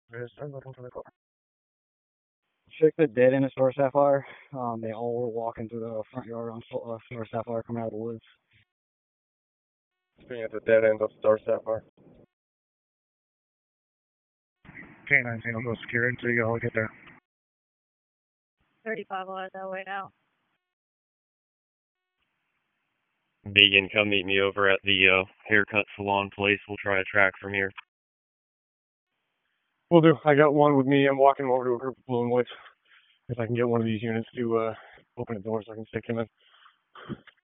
Start looking for the car. Chick that dead in a Star Sapphire. They all were walking through the front yard on Star Sapphire coming out of the woods. Being at the dead end of Star Sapphire. K9, I'll go secure it until you all get there. 35 on that way now. Vegan, come meet me over at the haircut salon place. We'll try a track from here. Will do. I got one with me. I'm walking over to a group of blue and whites. If I can get one of these units to open a door so I can stick him in.